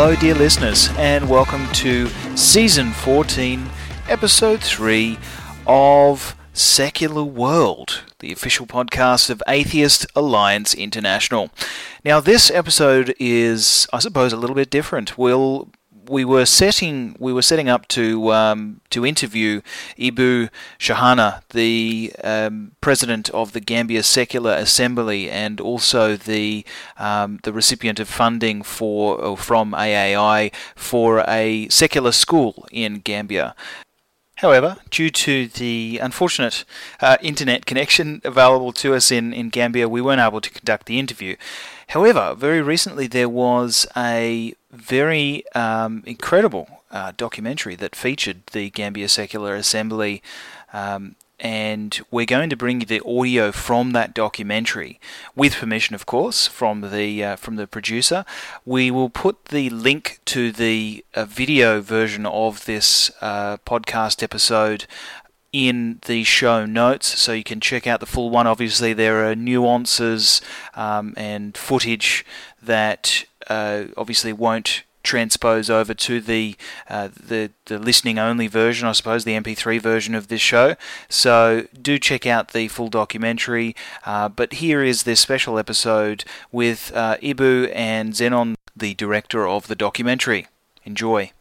Hello dear listeners, and welcome to Season 14, Episode 3 of Secular World, the official podcast of Atheist Alliance International. Now this episode is, I suppose, a little bit different. We were setting up to interview Ibu Shahana, the president of the Gambia Secular Assembly, and also the recipient of funding from AAI for a secular school in Gambia. However, due to the unfortunate internet connection available to us in Gambia, we weren't able to conduct the interview. However, very recently there was a very incredible documentary that featured the Gambia Secular Assembly, and we're going to bring you the audio from that documentary, with permission, of course, from the producer. We will put the link to the video version of this podcast episode in the show notes, so you can check out the full one. Obviously, there are nuances and footage that obviously won't transpose over to the listening only version, I suppose, the MP3 version of this show. So do check out the full documentary. But here is this special episode with Ibu and Zenon, the director of the documentary. Enjoy.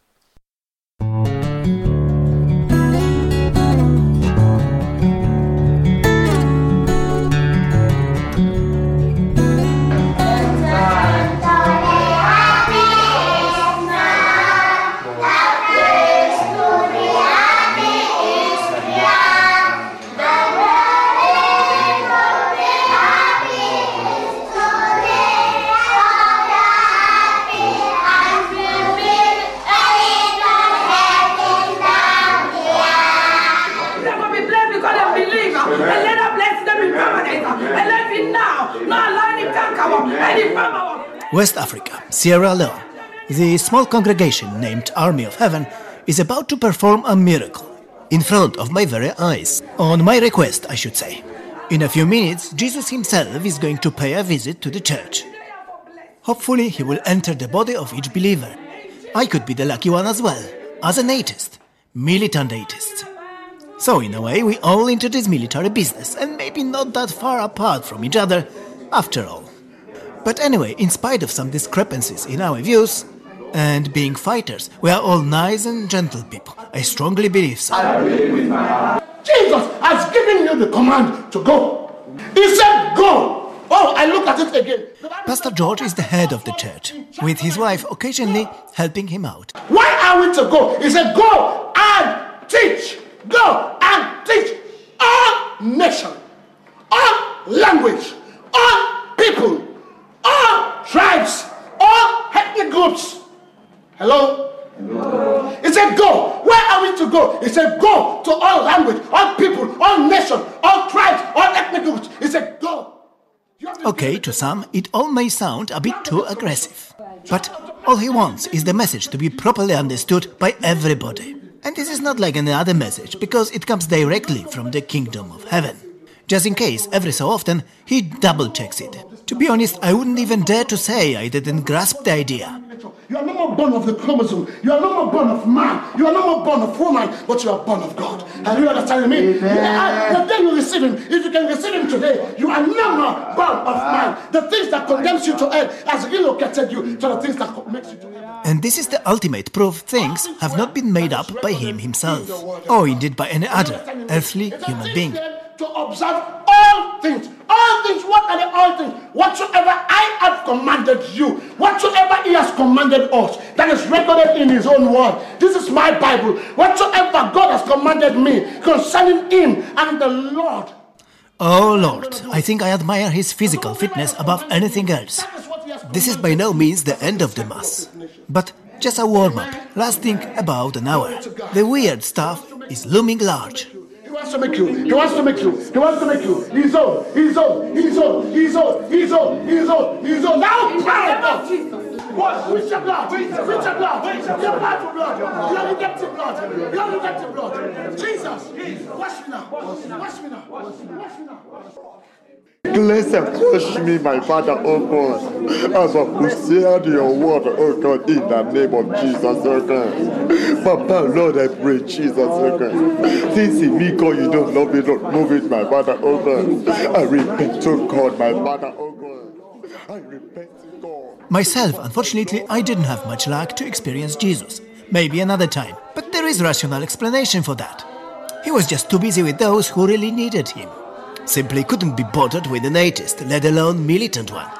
West Africa, Sierra Leone. The small congregation named Army of Heaven is about to perform a miracle in front of my very eyes. On my request, I should say. In a few minutes, Jesus himself is going to pay a visit to the church. Hopefully, he will enter the body of each believer. I could be the lucky one as well, as an atheist, militant atheist. So in a way, we all into this military business, and maybe not that far apart from each other, after all. But anyway, in spite of some discrepancies in our views, and being fighters, we are all nice and gentle people. I strongly believe so. Jesus has given you the command to go. He said go. Oh, I looked at it again. Pastor George is the head of the church, with his wife occasionally helping him out. Why are we to go? He said go and teach. Go and teach all nations, all language, all people, all tribes, all ethnic groups. Hello? Hello? He said go. Where are we to go? He said go to all language, all people, all nations, all tribes, all ethnic groups. He said go. Okay, to some, it all may sound a bit too aggressive. But all he wants is the message to be properly understood by everybody. And this is not like any other message, because it comes directly from the kingdom of heaven. Just in case, every so often, he double-checks it. To be honest, I wouldn't even dare to say I didn't grasp the idea. You are no more born of the chromosome. You are no more born of man. You are no more born of woman, but you are born of God. Are you understanding me? The day you receive him, if you can receive him today, you are no more born of man. The things that condemns you to hell has relocated you to the things that makes you to heaven. And this is the ultimate proof things have not been made up by him himself, or indeed by any other earthly human being. To observe all things. All things, what are the all things? Whatsoever I have commanded you, whatsoever he has commanded us, that is recorded in his own word. This is my Bible. Whatsoever God has commanded me concerning him and the Lord. Oh Lord, I think I admire his physical fitness above anything else. This is by no means the end of the Mass, but just a warm-up, lasting about an hour. The weird stuff is looming large. He wants to make you. He wants to make you. He wants to make you. He's on. He's on. He's on. He's on. He's on. He's on. He's on. Now, what? With your blood. With your blood. Your blood for blood. Your redemptive blood. Your redemptive blood. Jesus. Wash me now. Wash me now. Wash me now. Cleanse and wash me, my Father, oh God, as I heard your word, oh God, in the name of Jesus, oh God. Papa, Lord, I pray, Jesus, oh God. Things in me, God, you don't love me, don't move it, my Father, oh God. I repent, oh God, my Father, oh God. I repent, God. Myself, unfortunately, I didn't have much luck to experience Jesus. Maybe another time. But there is rational explanation for that. He was just too busy with those who really needed him. Simply couldn't be bothered with an atheist, let alone militant one.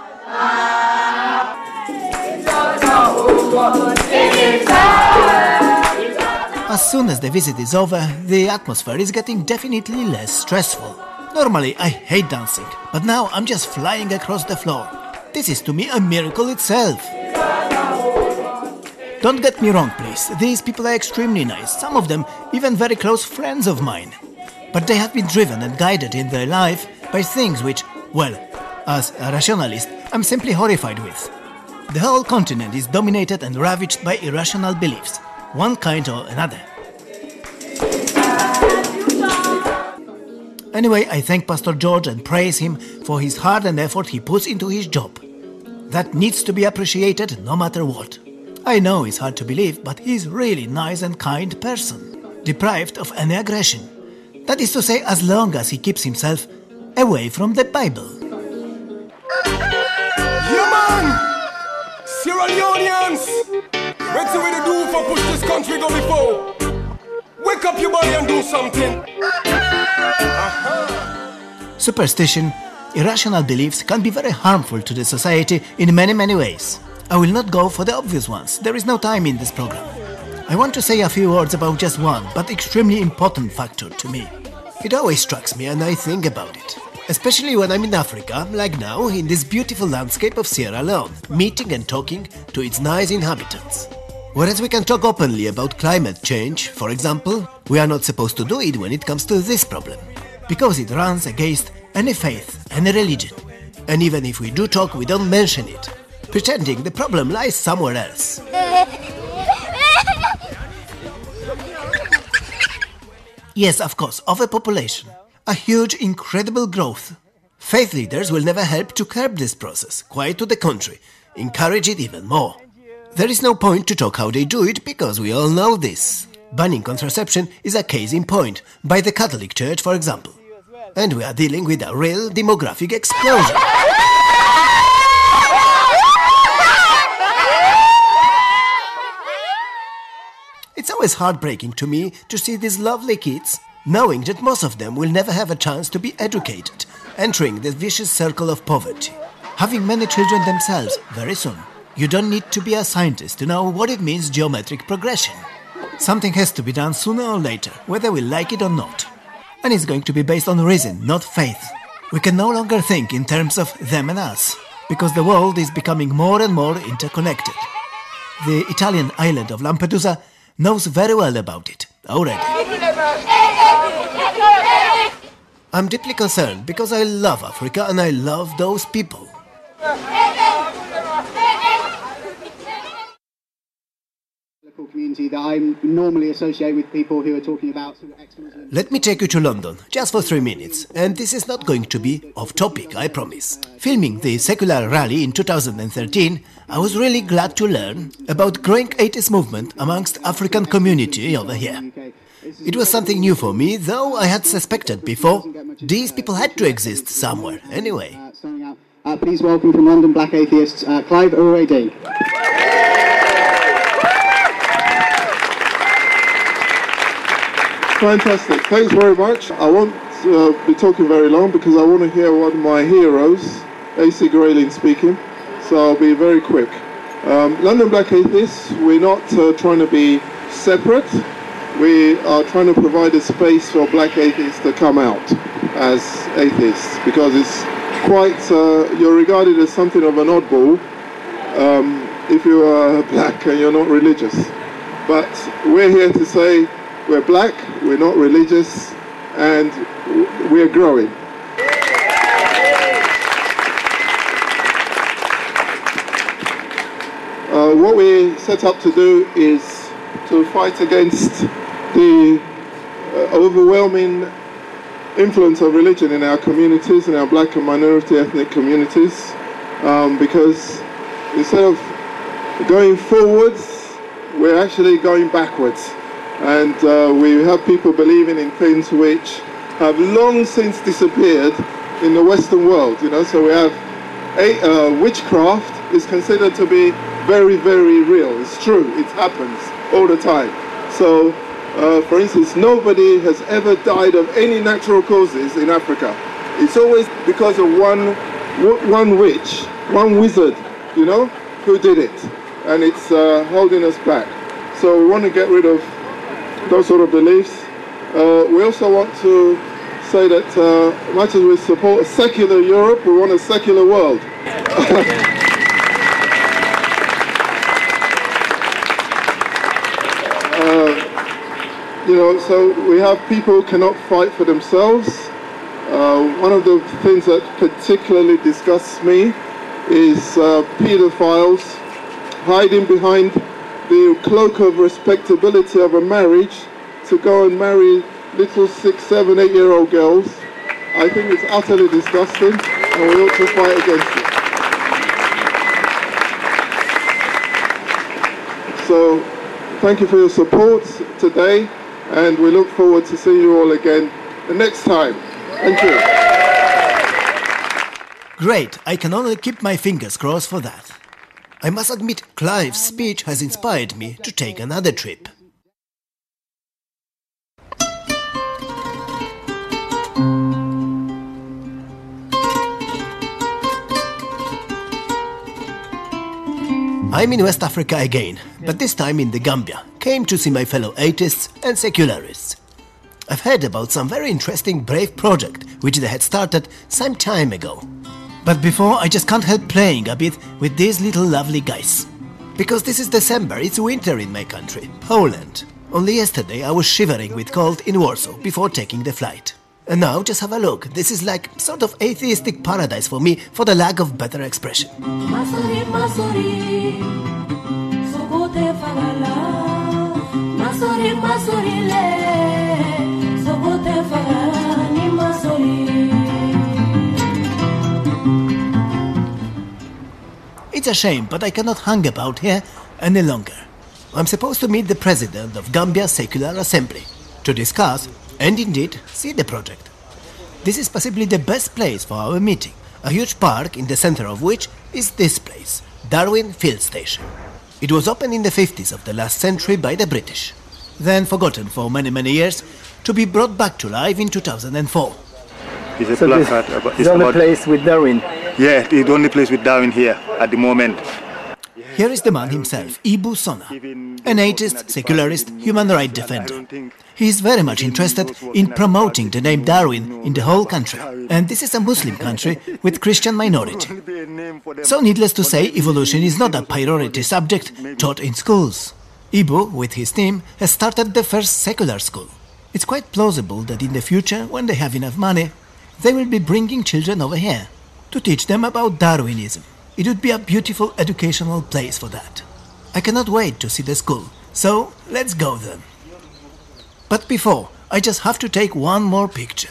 As soon as the visit is over, the atmosphere is getting definitely less stressful. Normally, I hate dancing, but now I'm just flying across the floor. This is to me a miracle itself. Don't get me wrong, please. These people are extremely nice, some of them even very close friends of mine. But they have been driven and guided in their life by things which, well, as a rationalist, I'm simply horrified with. The whole continent is dominated and ravaged by irrational beliefs, one kind or another. Anyway, I thank Pastor George and praise him for his heart and effort he puts into his job. That needs to be appreciated no matter what. I know it's hard to believe, but he's really nice and kind person, deprived of any aggression. That is to say, as long as he keeps himself away from the Bible. Yeah, man! Sierra Leoneans! What's the way to do for push this country go before? Wake up your body and do something. Superstition, irrational beliefs can be very harmful to the society in many ways. I will not go for the obvious ones. There is no time in this program. I want to say a few words about just one, but extremely important factor to me. It always strikes me and I think about it. Especially when I'm in Africa, like now, in this beautiful landscape of Sierra Leone, meeting and talking to its nice inhabitants. Whereas we can talk openly about climate change, for example, we are not supposed to do it when it comes to this problem, because it runs against any faith, any religion. And even if we do talk, we don't mention it, pretending the problem lies somewhere else. Yes, of course, overpopulation. A huge, incredible growth. Faith leaders will never help to curb this process, quite to the contrary, encourage it even more. There is no point to talk how they do it, because we all know this. Banning contraception is a case in point, by the Catholic Church, for example. And we are dealing with a real demographic explosion. It's always heartbreaking to me to see these lovely kids, knowing that most of them will never have a chance to be educated, entering the vicious circle of poverty, having many children themselves very soon. You don't need to be a scientist to know what it means geometric progression. Something has to be done sooner or later, whether we like it or not. And it's going to be based on reason, not faith. We can no longer think in terms of them and us, because the world is becoming more and more interconnected. The Italian island of Lampedusa knows very well about it already. I'm deeply concerned because I love Africa and I love those people. Community that I normally associate with people who are talking about sort of ex-Muslim. Let me take you to London, just for 3 minutes, and this is not going to be off topic, I promise. Filming the secular rally in 2013, I was really glad to learn about growing atheist movement amongst African community over here. It was something new for me, though I had suspected before. These people had to exist somewhere, anyway. Please welcome from London Black Atheists, Clive O'Reilly. Fantastic. Thanks very much. I won't be talking very long because I want to hear one of my heroes, AC Grayling, speaking. So I'll be very quick. London Black Atheists, we're not trying to be separate. We are trying to provide a space for black atheists to come out as atheists, because it's quite, you're regarded as something of an oddball if you are black and you're not religious. But we're here to say, we're black, we're not religious, and we're growing. What we set up to do is to fight against the overwhelming influence of religion in our communities, in our black and minority ethnic communities, because instead of going forwards, we're actually going backwards. And we have people believing in things which have long since disappeared in the Western world, so we have witchcraft is considered to be very, very real. It's true, it happens all the time. So, for instance, nobody has ever died of any natural causes in Africa. It's always because of one witch, one wizard, who did it. And it's holding us back. So we want to get rid of those sort of beliefs. We also want to say that much as we support a secular Europe, we want a secular world. So we have people who cannot fight for themselves. One of the things that particularly disgusts me is pedophiles hiding behind the cloak of respectability of a marriage to go and marry little 6, 7, 8-year-old girls. I think it's utterly disgusting, and we ought to fight against it. So, thank you for your support today, and we look forward to seeing you all again the next time. Thank you. Great, I can only keep my fingers crossed for that. I must admit, Clive's speech has inspired me to take another trip. I'm in West Africa again, but this time in the Gambia. Came to see my fellow atheists and secularists. I've heard about some very interesting brave project which they had started some time ago. But before, I just can't help playing a bit with these little lovely guys. Because this is December, it's winter in my country, Poland. Only yesterday I was shivering with cold in Warsaw before taking the flight. And now just have a look, this is like sort of atheistic paradise for me, for the lack of better expression. Masori, Masori, Sokote Fagala, Masori, Masori le, Sokote Fagala, ni Masori. It's a shame, but I cannot hang about here any longer. I'm supposed to meet the president of Gambia's Secular Assembly to discuss and indeed see the project. This is possibly the best place for our meeting, a huge park in the center of which is this place, Darwin Field Station. It was opened in the 50s of the last century by the British, then forgotten for many years, to be brought back to life in 2004. It's a placard. It's the only place with Darwin? Yeah, it's the only place with Darwin here at the moment. Here is the man himself, Ibu Sona, an atheist, secularist, human rights defender. He is very much interested in promoting the name Darwin in the whole country. And this is a Muslim country with Christian minority. So needless to say, evolution is not a priority subject taught in schools. Ibu, with his team, has started the first secular school. It's quite plausible that in the future, when they have enough money, they will be bringing children over here to teach them about Darwinism. It would be a beautiful educational place for that. I cannot wait to see the school, so let's go then. But before, I just have to take one more picture.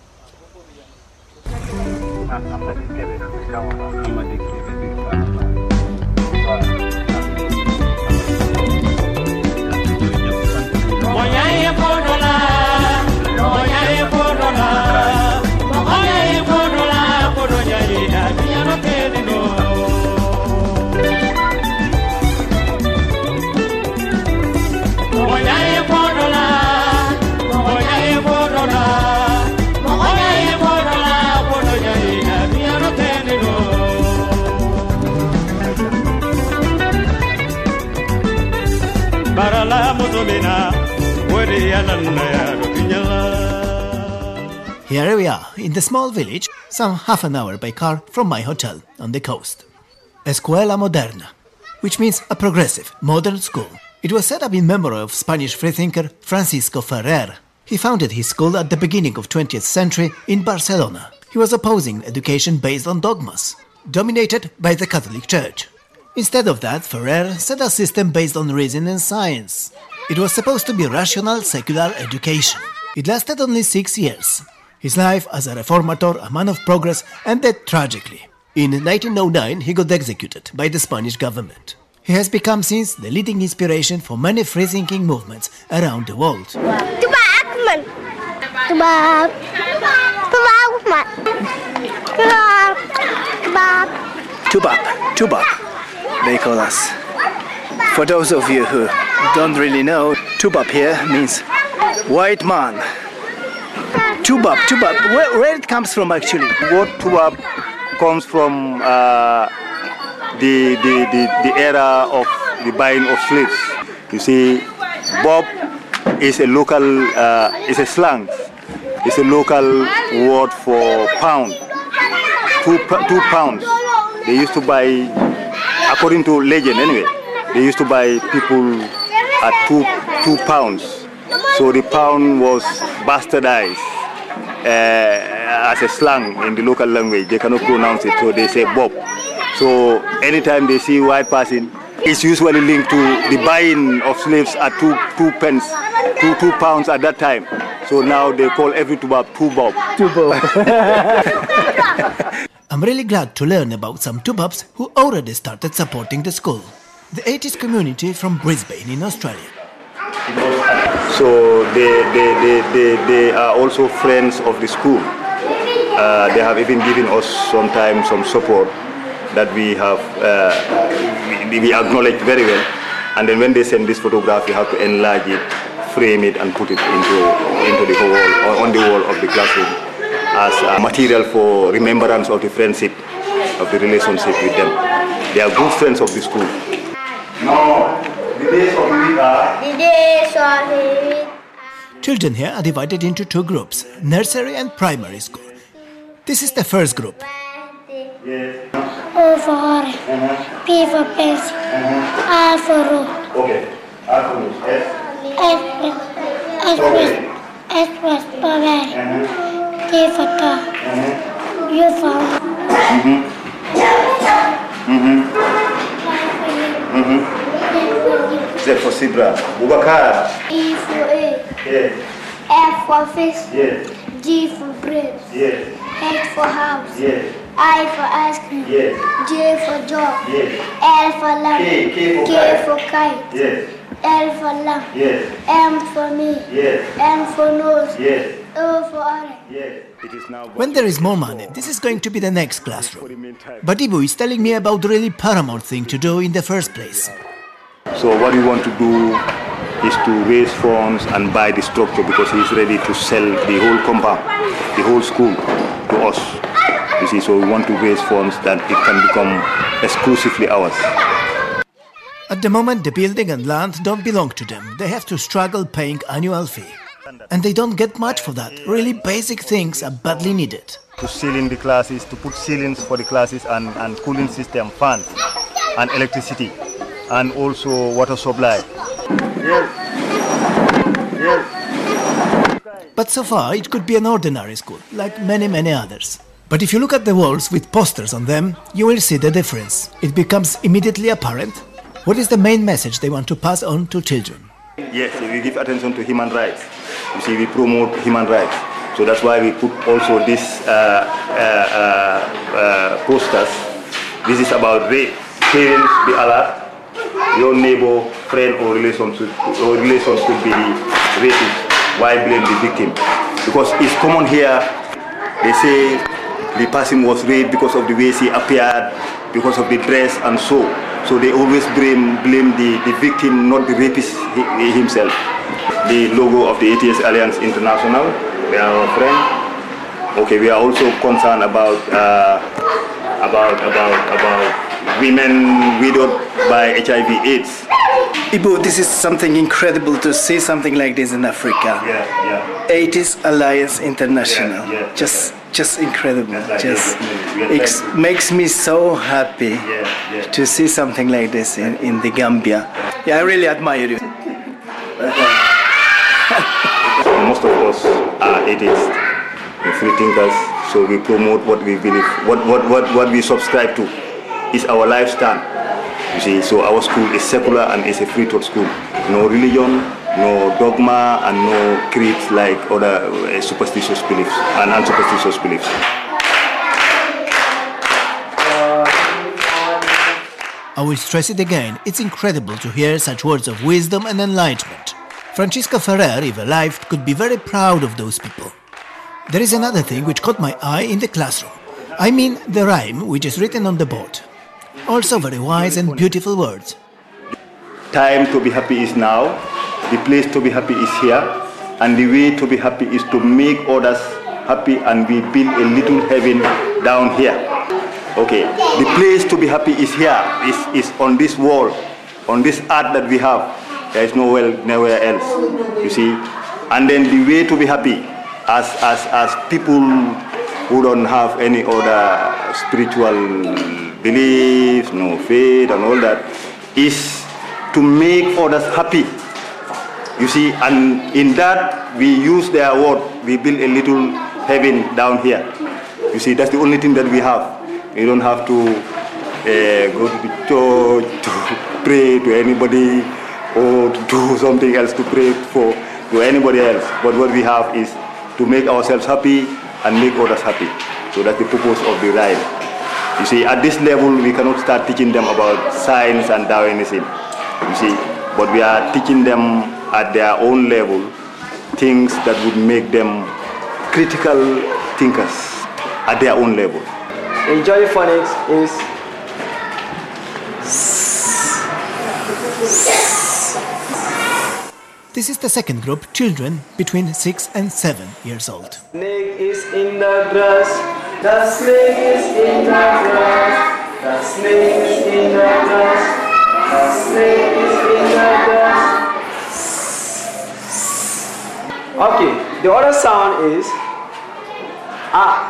Here we are, in the small village, some half an hour by car from my hotel on the coast. Escuela Moderna, which means a progressive, modern school. It was set up in memory of Spanish freethinker Francisco Ferrer. He founded his school at the beginning of 20th century in Barcelona. He was opposing education based on dogmas, dominated by the Catholic Church. Instead of that, Ferrer set a system based on reason and science. It was supposed to be rational, secular education. It lasted only 6 years. His life as a reformator, a man of progress, ended tragically. In 1909, he got executed by the Spanish government. He has become since the leading inspiration for many free-thinking movements around the world. Tubab, they call us. For those of you who don't really know, Tubab here means white man. Tubab, where it comes from actually? Word Tubab comes from the era of the buying of slaves. You see, Bob is a local, is a slang. It's a local word for pound. 2 pounds. They used to buy, according to legend anyway, they used to buy people at 2 pounds. So the pound was bastardized as a slang in the local language. They cannot pronounce it, so they say Bob. So anytime they see white person, it's usually linked to the buying of slaves at 2 pounds at that time. So now they call every Tubab Tubab. I'm really glad to learn about some Tubabs who already started supporting the school. The 80s community from Brisbane in Australia. So they are also friends of the school. They have even given us sometimes some support that we have we acknowledge very well. And then when they send this photograph, you have to enlarge it, frame it, and put it into the wall or on the wall of the classroom as a material for remembrance of the friendship, of the relationship with them. They are good friends of the school. Now, the days of the week Children here are divided into 2 groups, nursery and primary school. This is the first group. O for orange, P for pencil, R for road. Okay, R for road, S for strawberry, T for top, U for Z for zebra, Bubakar. E for egg, Yes. F for fish, Yes. G for bread, Yes. H for house, Yes. I for ice cream, Yes. J for job, Yes. L for lamp, K for kite, Yes. L for lamp, Yes. M for me, Yes. N for nose, Yes. O for orange. Yes. It is now. When there is more money, this is going to be the next classroom. But Ibu is telling me about the really paramount thing to do in the first place. So what we want to do is to raise funds and buy the structure because he's ready to sell the whole compound, the whole school to us. You see, so we want to raise funds that it can become exclusively ours. At the moment, the building and land don't belong to them. They have to struggle paying annual fee. And they don't get much for that. Really basic things are badly needed. To seal in the classes, to put ceilings for the classes and cooling system, fans and electricity and also water supply. Yes. Yes. But so far, it could be an ordinary school, like many others. But if you look at the walls with posters on them, you will see the difference. It becomes immediately apparent. What is the main message they want to pass on to children? Yes, we give attention to human rights. You see, we promote human rights. So that's why we put also these posters. This is about rape. Parents, be alert. Your neighbor, friend, or relation should be the rapist. Why blame the victim? Because it's common here. They say the person was raped because of the way she appeared, because of the dress and so. So they always blame the victim, not the rapist himself. The logo of the ATS Alliance International, they are our friend. Okay, we are also concerned about women widowed by HIV/AIDS. Ibu, this is something incredible to see something like this in Africa. Yeah. 80s Alliance International. Yeah. Just incredible. It Makes me so happy to see something like this in the Gambia. Yeah, I really admire you. Most of us are atheists, free thinkers, so we promote what we believe, what we subscribe to is our lifestyle. You see, so our school is secular and it's a free thought school. No religion, no dogma, and no creeds like other superstitious beliefs and unsuperstitious beliefs. I will stress it again, it's incredible to hear such words of wisdom and enlightenment. Francisco Ferrer, if alive, could be very proud of those people. There is another thing which caught my eye in the classroom. I mean the rhyme which is written on the board. Also very wise and beautiful words. Time to be happy is now, the place to be happy is here, and the way to be happy is to make others happy, and we build a little heaven down here. Okay, the place to be happy is here, is on this wall, on this earth that we have. There is nowhere else, you see. And then the way to be happy, as people who don't have any other spiritual beliefs, no faith and all that, is to make others happy. You see, and in that we use their word, we build a little heaven down here. You see, that's the only thing that we have. You don't have to go to the church to pray to anybody or to do something else to pray to anybody else. But what we have is to make ourselves happy and make others happy. So that's the purpose of the rhyme. You see, at this level, we cannot start teaching them about science and Darwinism. You see, but we are teaching them at their own level things that would make them critical thinkers at their own level. Enjoy phonics is This is the second group, children between 6 and 7 years old. Snake is in the grass. The snake is in the grass. The snake is in the grass. The snake is in the grass. Okay, the other sound is ah.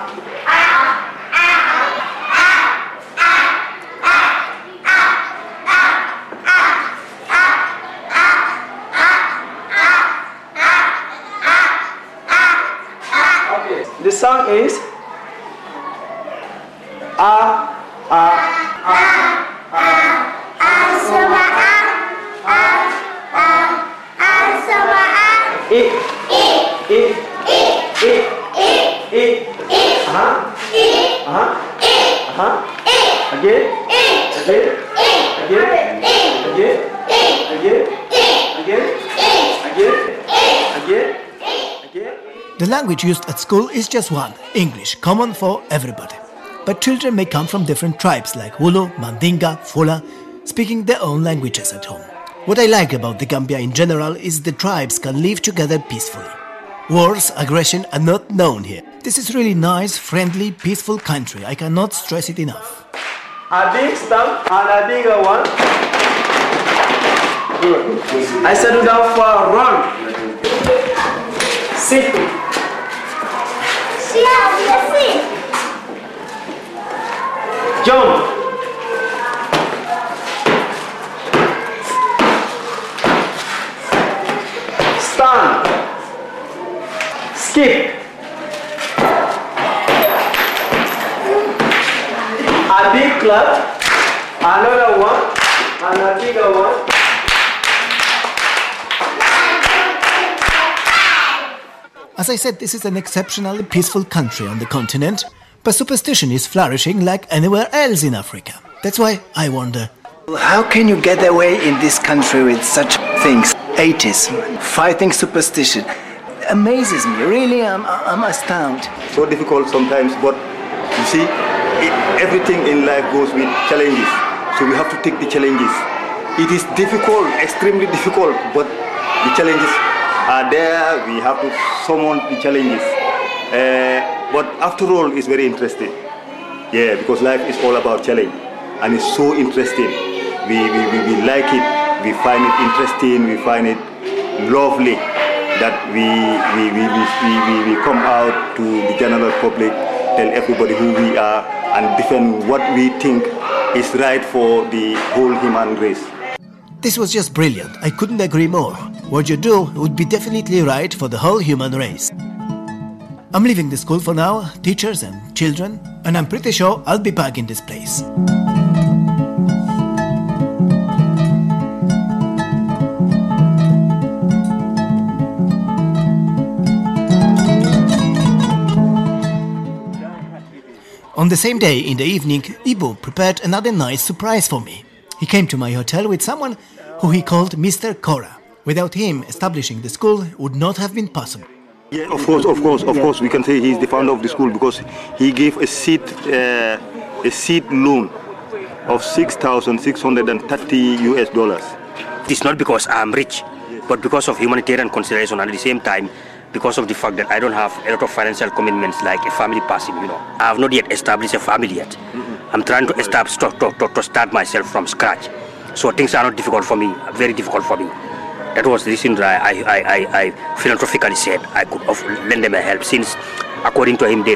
The song is The language used at school is just one, English, common for everybody. But children may come from different tribes like Wulu, Mandinga, Fula, speaking their own languages at home. What I like about the Gambia in general is the tribes can live together peacefully. Wars, aggression are not known here. This is really nice, friendly, peaceful country. I cannot stress it enough. A big stamp and a bigger one. Good. I settle down for a run. Sit. Jump. Stand. Skip. A big clap, another one, and a bigger one. As I said, this is an exceptionally peaceful country on the continent, but superstition is flourishing like anywhere else in Africa. That's why I wonder, how can you get away in this country with such things? Atheism, fighting superstition. Amazes me, really, I'm astounded. So difficult sometimes, but you see, everything in life goes with challenges. So we have to take the challenges. It is difficult, extremely difficult, but the challenges are there. We have to summon the challenges. But after all, it's very interesting. Yeah, because life is all about challenge, and it's so interesting. We like it. We find it interesting. We find it lovely that we come out to the general public, tell everybody who we are, and defend what we think is right for the whole human race. This was just brilliant. I couldn't agree more. What you do would be definitely right for the whole human race. I'm leaving the school for now, teachers and children, and I'm pretty sure I'll be back in this place. On the same day, in the evening, Ibu prepared another nice surprise for me. He came to my hotel with someone who he called Mr. Cora. Without him, establishing the school would not have been possible. Yeah, of course, we can say he's the founder of the school because he gave a seed loan of $6,630. It's not because I'm rich, but because of humanitarian consideration, and at the same time, because of the fact that I don't have a lot of financial commitments like a family person, I have not yet established a family yet. I'm trying to establish, to start myself from scratch. So things are not difficult for me, very difficult for me. That was the reason that I philanthropically said I could lend them a help, since according to him they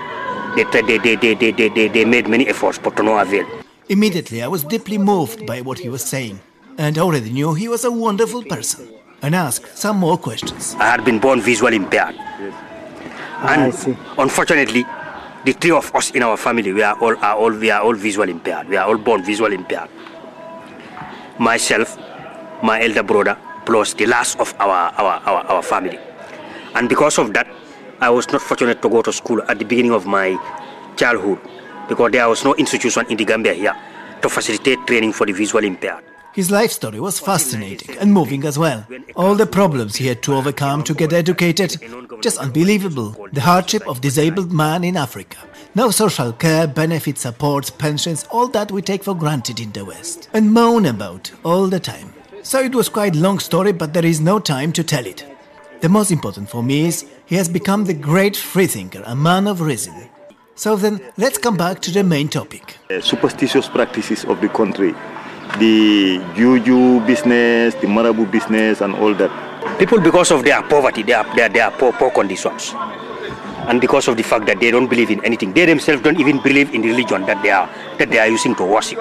made many efforts but to no avail. Immediately I was deeply moved by what he was saying, and already knew he was a wonderful person, and asked some more questions. I had been born visually impaired, and unfortunately the three of us in our family, we are all visually impaired. We are all born visually impaired. Myself, my elder brother, plus the last of our family. And because of that, I was not fortunate to go to school at the beginning of my childhood, because there was no institution in the Gambia here to facilitate training for the visually impaired. His life story was fascinating and moving as well. All the problems he had to overcome to get educated, just unbelievable. The hardship of disabled man in Africa. No social care, benefits, supports, pensions, all that we take for granted in the West. And moan about all the time. So it was quite a long story, but there is no time to tell it. The most important for me is he has become the great freethinker, a man of reason. So then, let's come back to the main topic. Superstitious practices of the country. The juju business, the marabu business, and all that. People, because of their poverty, they are poor conditions, and because of the fact that they don't believe in anything, they themselves don't even believe in the religion that they are using to worship.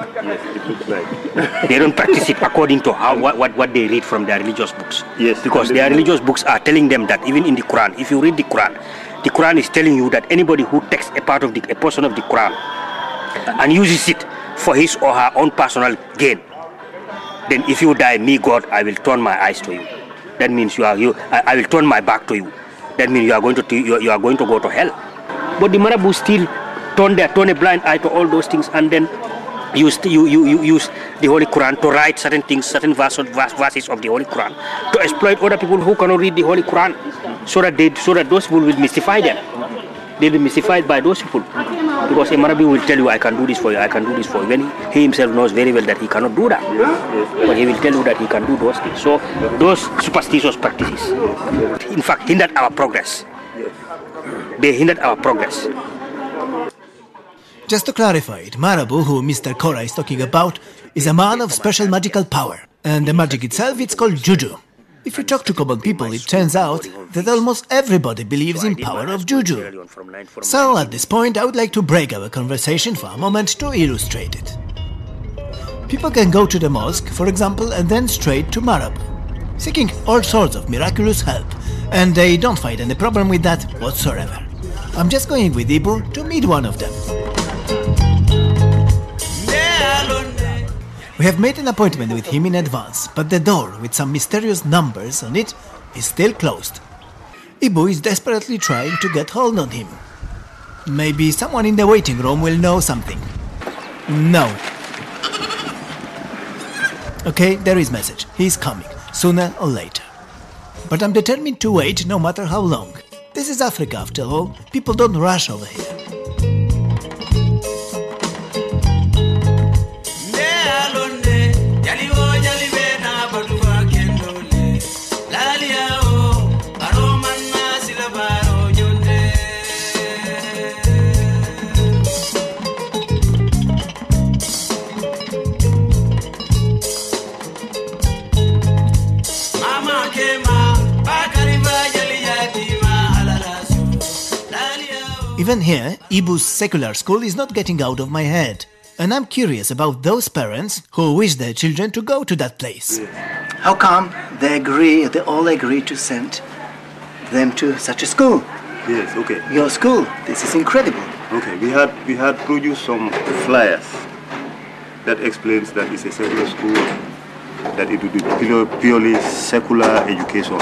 They don't practice it according to what they read from their religious books. Yes, because their religious books are telling them that even in the Quran, if you read the Quran is telling you that anybody who takes a portion of the Quran and uses it for his or her own personal gain, then if you die, me God, I will turn my eyes to you. That means I will turn my back to you. That means you are going to go to hell. But the Marabu still turn a blind eye to all those things, and then use the Holy Quran to write certain things, certain verses of the Holy Quran, to exploit other people who cannot read the Holy Quran, so that those people will mystify them. They'll be mystified by those people. Because a Marabi will tell you, I can do this for you, I can do this for you, when he himself knows very well that he cannot do that. But he will tell you that he can do those things. So those superstitious practices, in fact, hindered our progress. They hindered our progress. Just to clarify it, Marabu, who Mr. Cora is talking about, is a man of special magical power. And the magic itself, it's called juju. If you talk to common people, it turns out that almost everybody believes in power of juju. So at this point, I would like to break our conversation for a moment to illustrate it. People can go to the mosque, for example, and then straight to Marabu, seeking all sorts of miraculous help, and they don't find any problem with that whatsoever. I'm just going with Ibu to meet one of them. We have made an appointment with him in advance, but the door with some mysterious numbers on it is still closed. Ibu is desperately trying to get hold on him. Maybe someone in the waiting room will know something. No. Okay, there is message. He's coming, sooner or later. But I'm determined to wait no matter how long. This is Africa after all. People don't rush over here. Even here, Ibu's secular school is not getting out of my head. And I'm curious about those parents who wish their children to go to that place. How come they all agree to send them to such a school? Yes, okay. Your school, this is incredible. Okay, we had produced some flyers that explains that it's a secular school, that it will be purely secular education.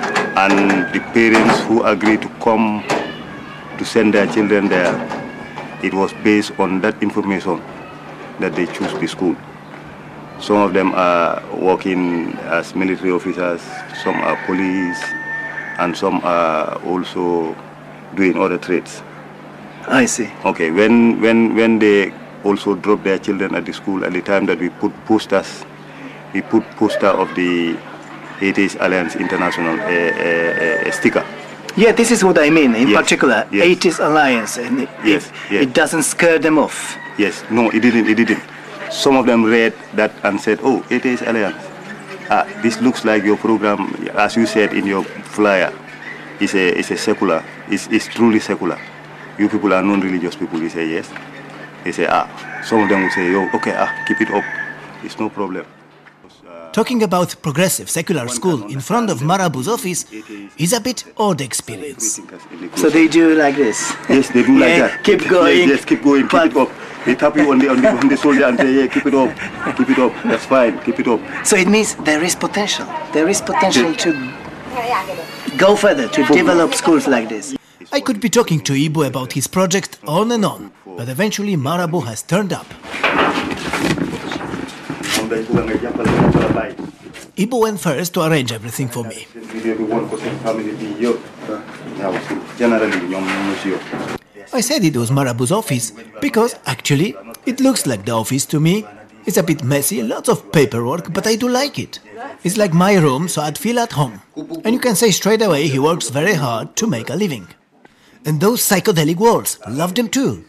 And the parents who agree to come to send their children there it was based on that information that they choose the school. Some of them are working as military officers, some are police, and some are also doing other trades. I see. Okay, when they also drop their children at the school, at the time that we put posters, of the Atheist Alliance International, a sticker. Yeah, this is what I mean. In Yes, particular, yes. Atheist Alliance, and it doesn't scare them off. Yes, no, it didn't. Some of them read that and said, "Oh, Atheist Alliance. This looks like your program, as you said in your flyer. It's a secular. It's truly secular. You people are non-religious people." They say yes. They say Some of them will say, "Yo, okay, keep it up. It's no problem." Talking about progressive secular school in front of Marabout's office is a bit odd experience. So they do like this. Yes, they do like that. Keep going. Yes, keep going. Keep it up. They tap you on the shoulder and say, "Yeah, keep it up. Keep it up. That's fine. Keep it up." So it means there is potential. There is potential to go further, to develop schools like this. I could be talking to Ibu about his project on and on, but eventually Marabout has turned up. Ibu went first to arrange everything for me. I said it was Marabout's office because actually it looks like the office to me. It's a bit messy, lots of paperwork, but I do like it. It's like my room, so I'd feel at home. And you can say straight away he works very hard to make a living. And those psychedelic walls, love them too.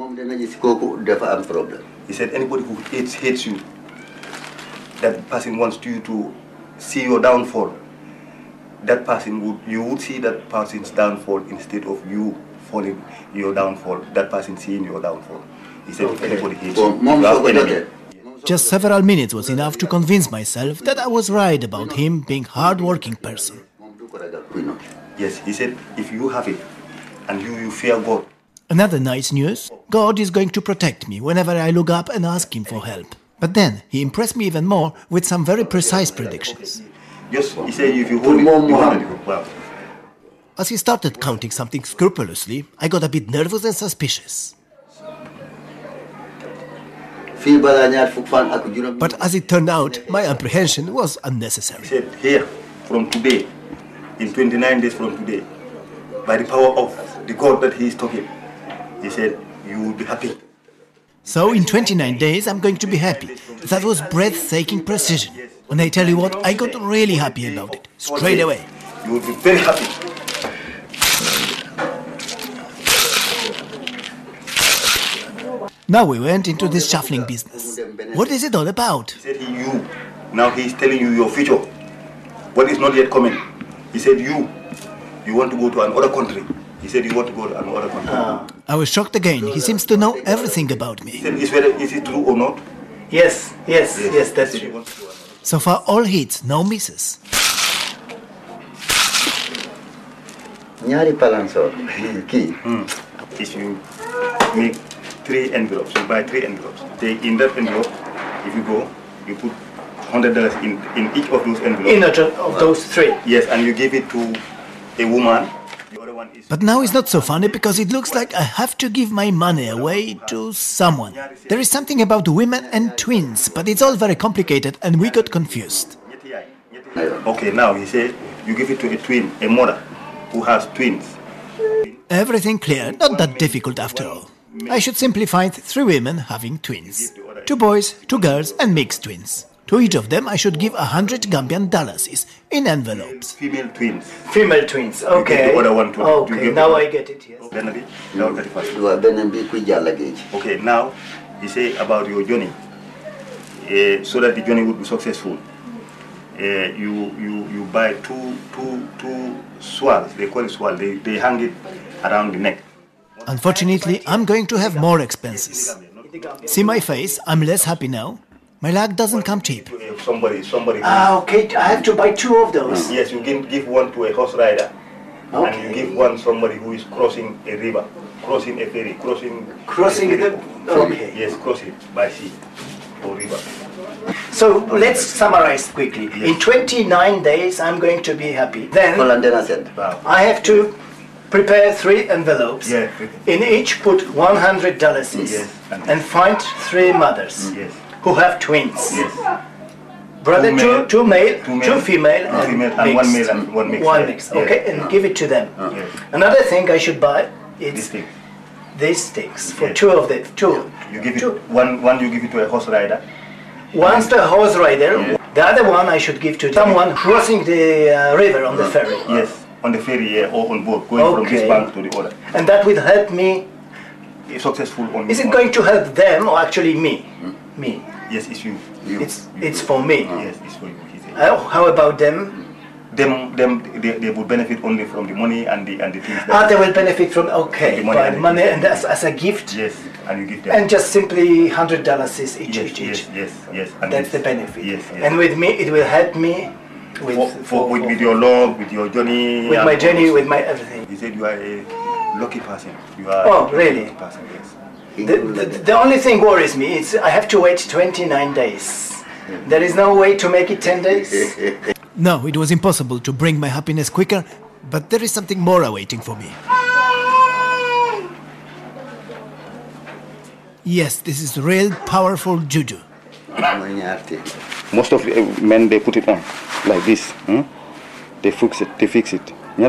He said anybody who hates you, that person wants you to see your downfall. That person you would see that person's downfall instead of you falling your downfall. That person seeing your downfall. He said if anybody hates you, you have enemy. Just several minutes was enough to convince myself that I was right about him being a hard-working person. Yes, he said if you have it and you fear God. Another nice news, God is going to protect me whenever I look up and ask him for help. But then he impressed me even more with some very precise predictions. Yes, he said if you hold it, you hold it well. As he started counting something scrupulously, I got a bit nervous and suspicious. But as it turned out, my apprehension was unnecessary. He said, here, from today, in 29 days from today, by the power of the God that he is talking, he said, you will be happy. So in 29 days, I'm going to be happy. That was breathtaking precision. And I tell you what, I got really happy about it, straight away. You will be very happy. Now we went into this shuffling business. What is it all about? He said you. Now he is telling you your future. What is not yet coming. He said you want to go to another country. He said you want to go to another country. I was shocked again. He seems to know everything about me. He said, is it true or not? Yes, that's true. So far all hits, no misses. If you make 3 envelopes, you buy 3 envelopes. In that envelope, if you go, you put $100 in each of those envelopes. In each of those 3? Yes, and you give it to a woman. The other one is... But now it's not so funny because it looks like I have to give my money away to someone. There is something about women and twins, but it's all very complicated and we got confused. Okay, now he said you give it to a twin, a mother who has twins. Everything clear, not that difficult after all. I should simply find 3 women having twins. 2 boys, 2 girls and mixed twins. To each of them I should give 100 Gambian dollars in envelopes. Female twins. Female twins, okay. The other one too. Okay, now I get it, yes. Okay, now he say about your journey. So that the journey would be successful. You buy two swirls, they call it swirl, they hang it around the neck. Unfortunately, I'm going to have more expenses. See my face, I'm less happy now. My luck doesn't come cheap. Somebody. Okay, I have to buy 2 of those. Yes, you can give one to a horse rider. Okay. And you give one somebody who is crossing a river, crossing a ferry, crossing okay. Yes, crossing by sea or river. So let's summarize quickly. Yes. In 29 days, I'm going to be happy. Then I have to prepare 3 envelopes. Yeah. In each put $100 Yes. and find 3 mothers who have twins. Yes. Brother, two male, two female, and mixed. one male and one mixed. One mixed. Okay, and give it to them. Another thing I should buy is these sticks for 2 of them. 2. You give it one. You give it to a horse rider. One's the horse rider. The other one I should give to someone crossing the river on the ferry. Yes, on the ferry or on boat, going from this bank to the other. And that will help me. Successful on. Is it going to help them or actually me? Me. Yes, it's you. It's for me. Yes, it's for you. How about them? They would benefit only from the money and the things. They will benefit from the money and as a gift. Yes, and you give them. And just simply $100 is each. Yes. And that's the benefit. Yes. And with me, it will help me with your log, with your journey. With my journey, with my everything. He said you are a lucky person. You are. Oh, really? Lucky person, yes. The only thing worries me is I have to wait 29 days. There is no way to make it 10 days? No, it was impossible to bring my happiness quicker, but there is something more awaiting for me. Yes, this is real powerful juju. Most of the men, they put it on like this. They fix it.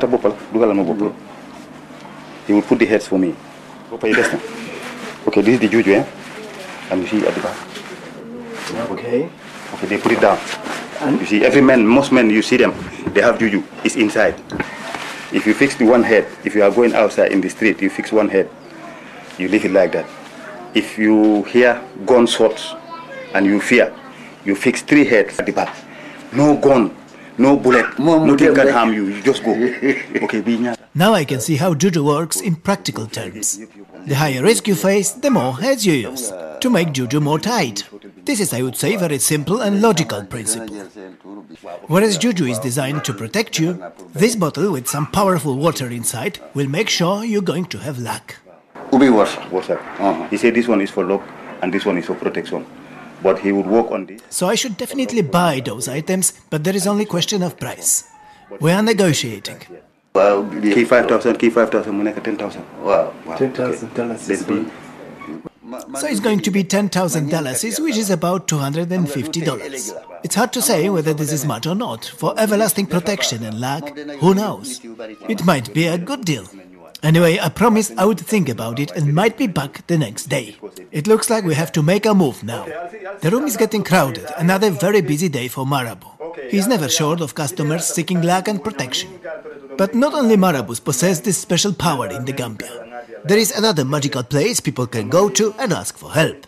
He will put the heads for me. Okay, this is the juju, and you see at the back. Okay, they put it down. And you see, most men, you see them, they have juju. It's inside. If you fix the one head, if you are going outside in the street, you fix one head, you leave it like that. If you hear gunshots and you fear, you fix 3 heads at the back. No gun, no bullet, nothing can harm you. You just go. Okay, now I can see how juju works in practical terms. The higher risk you face, the more heads you use to make juju more tight. This is, I would say, very simple and logical principle. Whereas juju is designed to protect you, this bottle with some powerful water inside will make sure you're going to have luck. He said this one is for luck and this one is for protection. But he would work on this. So I should definitely buy those items, but there is only question of price. We are negotiating. Key 5,000, 10,000. Wow. $10,000. So it's going to be $10,000, which is about $250. It's hard to say whether this is much or not. For everlasting protection and luck, who knows? It might be a good deal. Anyway, I promised I would think about it and might be back the next day. It looks like we have to make a move now. The room is getting crowded, another very busy day for Marabu. He's never short of customers seeking luck and protection. But not only Marabus possess this special power in the Gambia. There is another magical place people can go to and ask for help.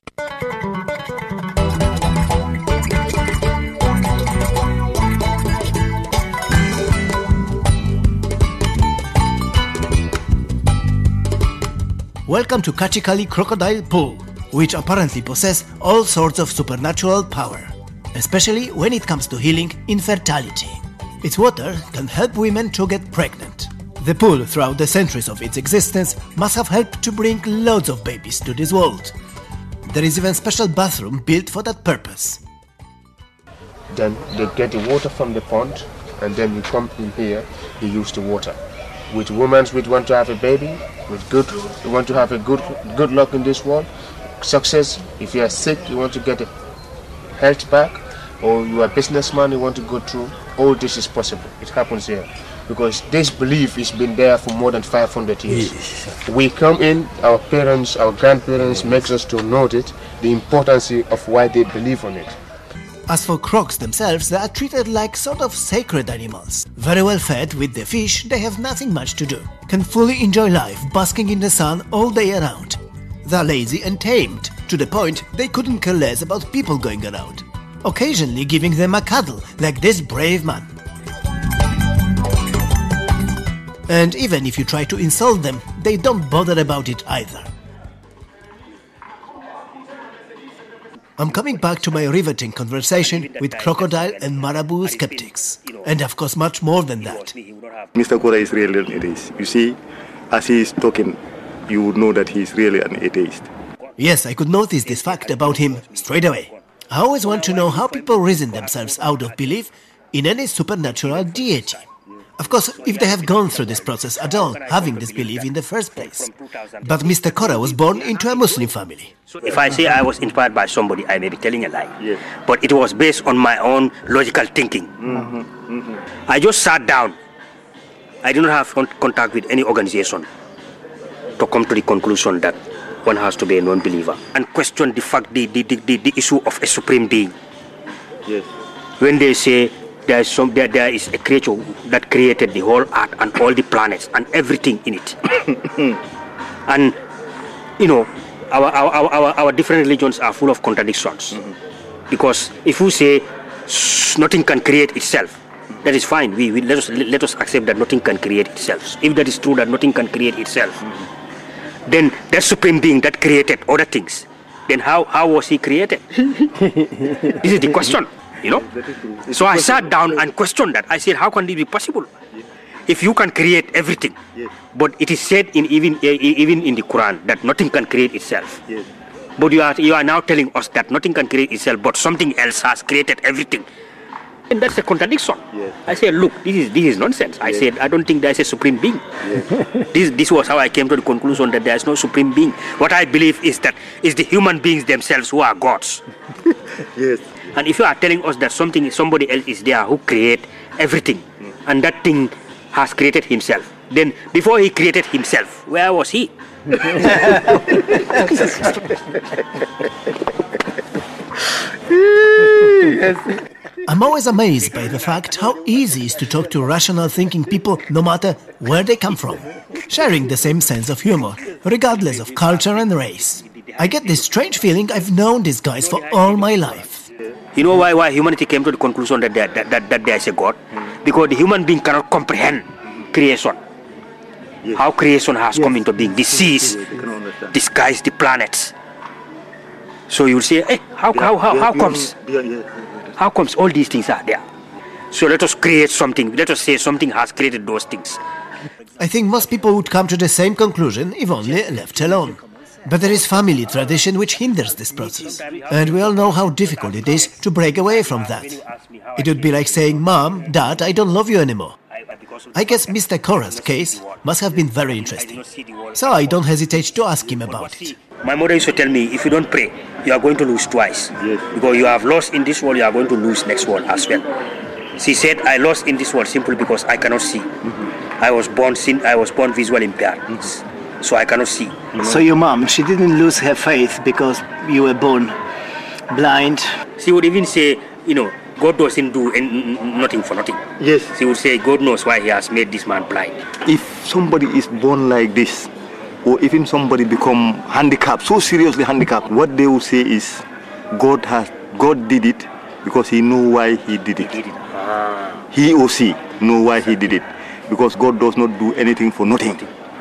Welcome to Kachikali Crocodile Pool, which apparently possess all sorts of supernatural power, especially when it comes to healing infertility. Its water can help women to get pregnant. The pool, throughout the centuries of its existence, must have helped to bring loads of babies to this world. There is even a special bathroom built for that purpose. Then they get the water from the pond, and then you come in here, you use the water. With women which want to have a baby, you want to have a good luck in this world, success. If you are sick, you want to get a health back, or you are a businessman, you want to go through. All this is possible. It happens here because this belief has been there for more than 500 years. Yes. We come in, our parents, our grandparents makes us to note it, the importance of why they believe on it. As for crocs themselves, they are treated like sort of sacred animals. Very well fed with the fish, they have nothing much to do. Can fully enjoy life, basking in the sun all day around. They are lazy and tamed, to the point they couldn't care less about people going around. Occasionally giving them a cuddle, like this brave man. And even if you try to insult them, they don't bother about it either. I'm coming back to my riveting conversation with crocodile and Marabu skeptics. And of course much more than that. Mr. Kora is really an atheist. You see, as he is talking, you would know that he is really an atheist. Yes, I could notice this fact about him straight away. I always want to know how people reason themselves out of belief in any supernatural deity. Of course, if they have gone through this process at all, having this belief in the first place. But Mr. Korah was born into a Muslim family. If I say I was inspired by somebody, I may be telling a lie. Yes. But it was based on my own logical thinking. I just sat down. I did not have contact with any organization to come to the conclusion that one has to be a non-believer and question the fact, the issue of a supreme being. Yes. When they say there is a creature that created the whole earth and all the planets and everything in it. And you know, our different religions are full of contradictions. Because if we say nothing can create itself, that is fine. We let us accept that nothing can create itself. If that is true, that nothing can create itself, then that supreme being that created other things, then how was he created? This is the question. You know, so I sat down and questioned that. I said, how can this be possible? If you can create everything, but it is said even in the Quran that nothing can create itself. But you are now telling us that nothing can create itself, but something else has created everything. And that's a contradiction. I said, look, this is nonsense. I said, I don't think there is a supreme being. This was how I came to the conclusion that there is no supreme being. What I believe is that it's the human beings themselves who are gods. Yes. And if you are telling us that somebody else is there who create everything, and that thing has created himself, then before he created himself, where was he? I'm always amazed by the fact how easy it is to talk to rational thinking people no matter where they come from, sharing the same sense of humor, regardless of culture and race. I get this strange feeling I've known these guys for all my life. You know why humanity came to the conclusion that there is a God? Because the human being cannot comprehend creation. How creation has come into being. The seas, the skies, the planets. So you will say, hey, how comes all these things are there? So let us create something. Let us say something has created those things. I think most people would come to the same conclusion if only left alone. But there is family tradition which hinders this process. And we all know how difficult it is to break away from that. It would be like saying, Mom, Dad, I don't love you anymore. I guess Mr. Korah's case must have been very interesting. So I don't hesitate to ask him about it. My mother used to tell me, if you don't pray, you are going to lose twice. Because you have lost in this world, you are going to lose next world as well. She said, I lost in this world simply because I cannot see. I was born visually impaired. So I cannot see. So your mom, she didn't lose her faith because you were born blind? She would even say, God doesn't do nothing for nothing. Yes. She would say, God knows why he has made this man blind. If somebody is born like this, or even somebody become handicapped, so seriously handicapped, what they will say is, God did it because he knew why he did it. He or she know why he did it. Because God does not do anything for nothing.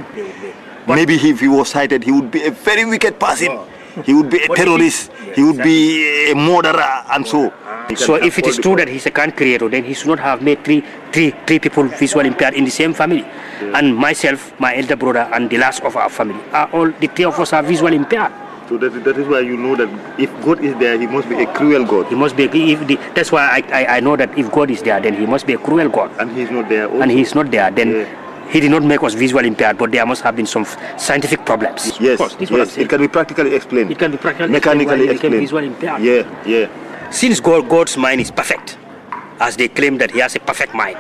Maybe if he was sighted, he would be a very wicked person. He would be a terrorist. He would be a murderer, and so. So if it is true that he's a kind creator, then he should not have made three people visually impaired in the same family. And myself, my elder brother, and the last of our family, the three of us are visually impaired. So that is why you know that if God is there, he must be a cruel God. He must be. That's why I know that if God is there, then he must be a cruel God. And he's not there. Also. And he's not there. Then he did not make us visually impaired, but there must have been some scientific problems. Yes, yes. It can be practically explained. It can be practically mechanically explained. Visually impaired. Yeah. Since God's mind is perfect, as they claim that he has a perfect mind.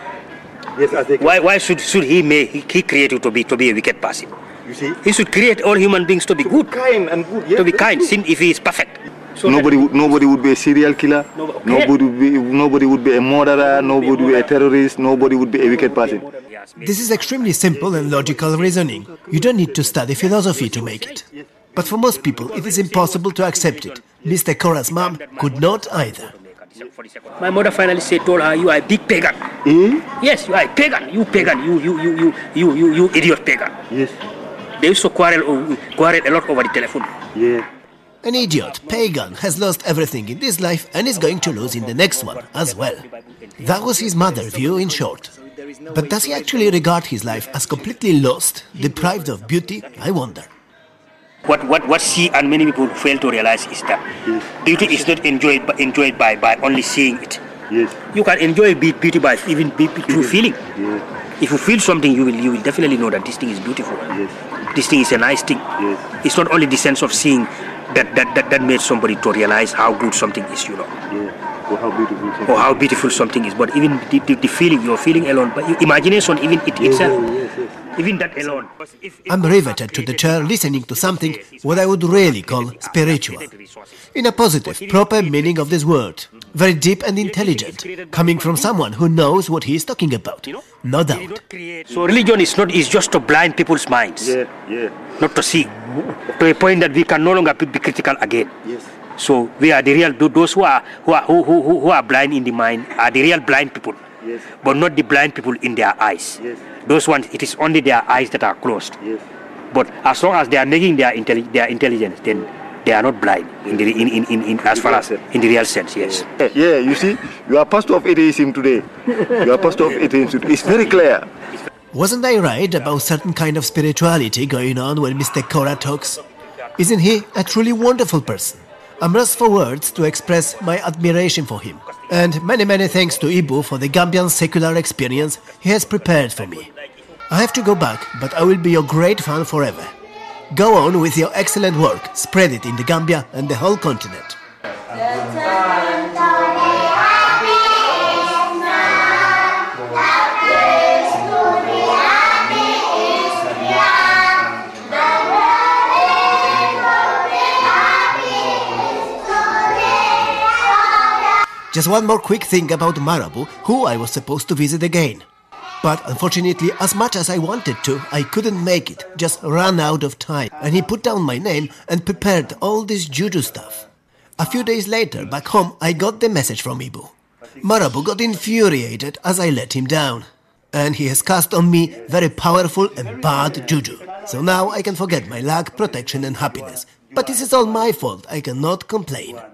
Yes, as they why should he create you to be a wicked person? You see, he should create all human beings to be good, kind and good. Yes, to be kind. Since if he is perfect. So nobody would be a serial killer. Nobody would be a murderer. Nobody would be a terrorist. Nobody would be a wicked person. This is extremely simple and logical reasoning. You don't need to study philosophy to make it. But for most people, it is impossible to accept it. Mr. Korah's mom could not either. My mother finally told her, "You are a big pagan." Yes, you are a pagan. You pagan. You idiot pagan. Yes. They used to quarrel a lot over the telephone. Yeah. An idiot, pagan, has lost everything in this life and is going to lose in the next one as well. That was his mother's view in short. But does he actually regard his life as completely lost, deprived of beauty? I wonder. What she and many people fail to realize is that beauty is not enjoyed by only seeing it. Yes. You can enjoy beauty by even through feeling. Yes. If you feel something, you will definitely know that this thing is beautiful. Yes. This thing is a nice thing. Yes. It's not only the sense of seeing that made somebody to realize how good something is, you know. Yeah. Or how beautiful something is. But even the feeling, you're feeling alone. But imagination, even it itself, even that alone. I'm riveted to the chair listening to something what I would really call spiritual. In a positive, proper meaning of this word. Very deep and intelligent, coming from someone who knows what he is talking about. No doubt. So religion is just to blind people's minds. Not to see. To a point that we can no longer be critical again. Yes. So we are the real, those who are blind in the mind are the real blind people. Yes. But not the blind people in their eyes. Yes. Those ones, it is only their eyes that are closed. Yes. But as long as they are making their intelligence, then they are not blind in as far as in the real sense. Yes. Yeah. You see, you are pastor of atheism today. You are pastor of atheism. It's very clear. Wasn't I right about certain kind of spirituality going on when Mr. Kora talks? Isn't he a truly wonderful person? I'm lost for words to express my admiration for him. And many thanks to Ibu for the Gambian secular experience he has prepared for me. I have to go back, but I will be your great fan forever. Go on with your excellent work. Spread it in the Gambia and the whole continent. Just one more quick thing about Marabu, who I was supposed to visit again. But unfortunately, as much as I wanted to, I couldn't make it, just ran out of time. And he put down my name and prepared all this juju stuff. A few days later, back home, I got the message from Ibu. Marabu got infuriated as I let him down. And he has cast on me very powerful and bad juju. So now I can forget my luck, protection and happiness. But this is all my fault, I cannot complain.